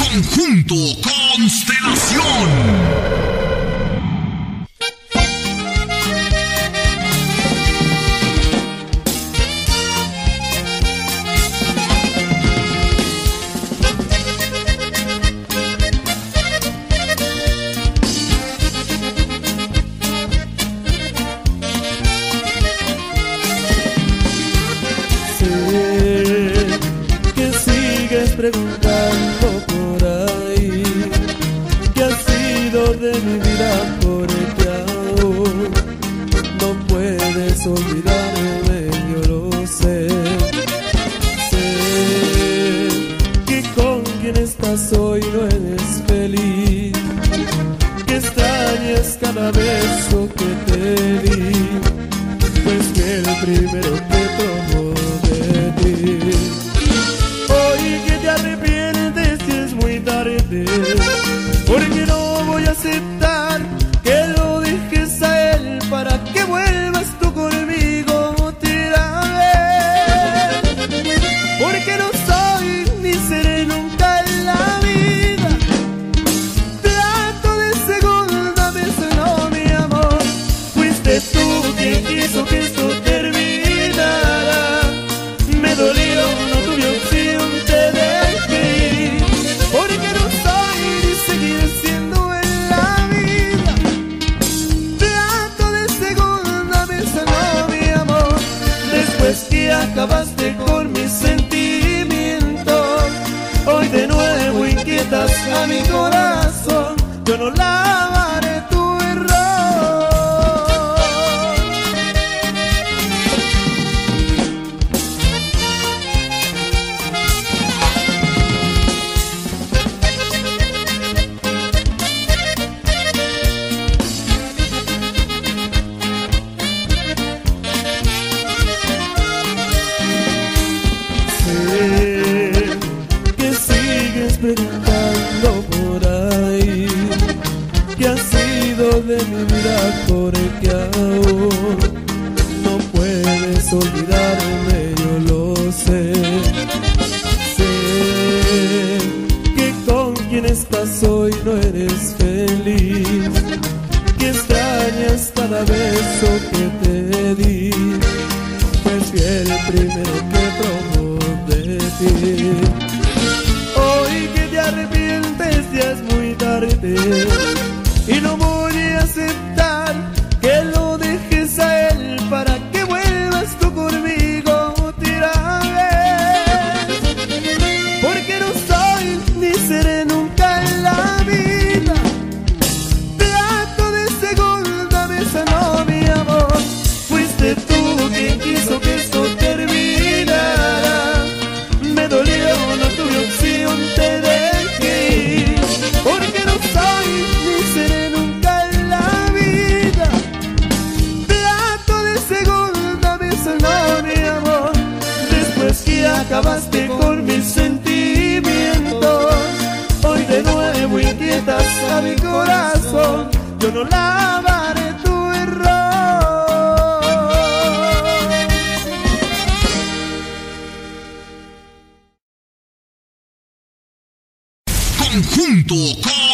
Conjunto Constelación. Preguntando por ahí qué ha sido de mi vida, porque aún no puedes olvidarme, yo lo sé. Sé que con quien estás hoy no eres feliz, que extrañas cada beso que te di, pues que el primero que tomó de ti. Hoy que te arrepientes y es muy tarde, porque no voy a aceptar que lo dejes a él para que vuelvas tú conmigo otra vez. Porque no soy ni seré nunca en la vida trato de segunda vez, no, mi amor. Fuiste tú quien quiso que esto terminara. Me dolió, no tuve opción, te dejé ir, porque no soy ni seguir siendo en la vida trato de segunda vez, no, mi amor. Después que acabaste con mis sentimientos, hoy de nuevo inquietas a mi corazón. Yo no lavaré tu error. Que sigues preguntando por ahí qué ha sido de mi vida, porque aún no puedes olvidarme, yo lo sé. Sé que con quien estás hoy no eres feliz, que extrañas cada beso que te di, pues fui el primero que probó de ti. Hoy que te arrepientes ya es muy tarde, y no voy a aceptar que lo dejes a él para que vuelvas tú conmigo otra vez. Porque no soy ni seré nunca en la vida trato de segunda vez, no, mi amor. Fuiste tú quien quiso que esto terminara. Me dolió, no tuve opción, te dejé ir, porque no soy ni seré nunca en la vida trato de segunda vez, no, mi amor. Después que acabaste con mis sentimientos, hoy de nuevo inquietas a mi corazón. Yo no lavaré tu error. Conjunto